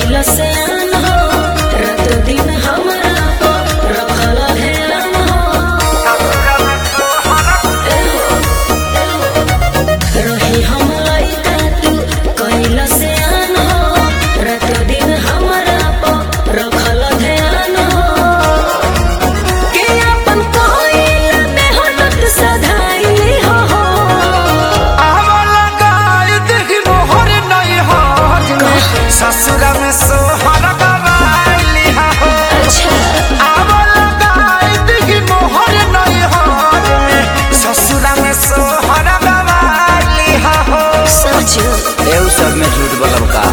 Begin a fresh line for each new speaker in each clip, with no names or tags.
कैला से आन हो रात दिन हमरा को रखल ध्यान हो रही हम लइका तू कैला से आन हो रात दिन हमरा को रखल ध्यान हो के अपन कोइला मेहनत सधाई हो
ससुरा में सोहर गवाइली हो।
अच्छा
मोहर नहीं हार में ससुरा में सोहर गवाइली हो।
सच
एउ सब में झूठ बोलब का।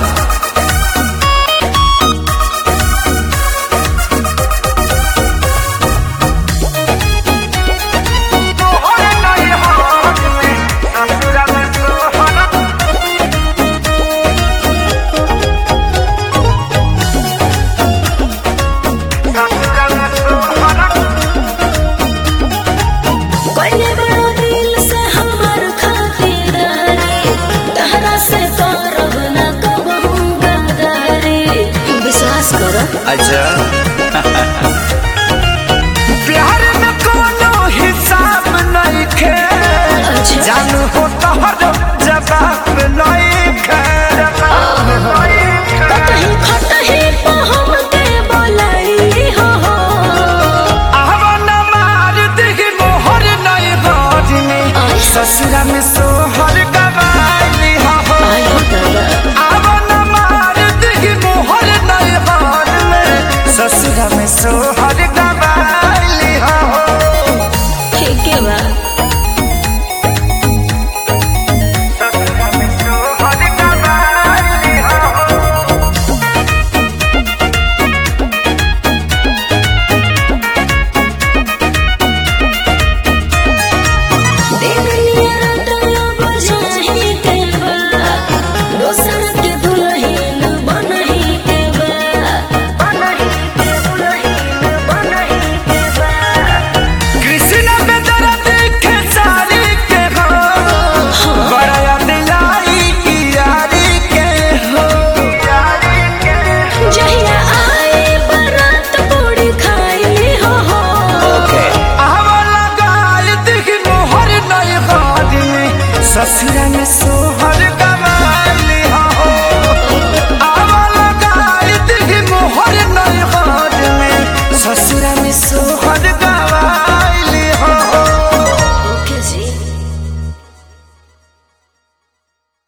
पहले बड़ो दिल से हमार खातिरदारी तहरा से करब न कबहू गद्दारी विश्वास करो।
अच्छा
प्यार में कोनो हिसाब नहीं खे
अच्छा
जानू हो तोहर जवाब नहीं खे।
कतही खतही पहुम के बोलाई हो
आवन मार दिही मोहर नहीं हार में ससुरा में सोहर गवाइली हो।
आई हो दादा
आवन मार दिही मोहर नहीं हार में ससुरा में सोहर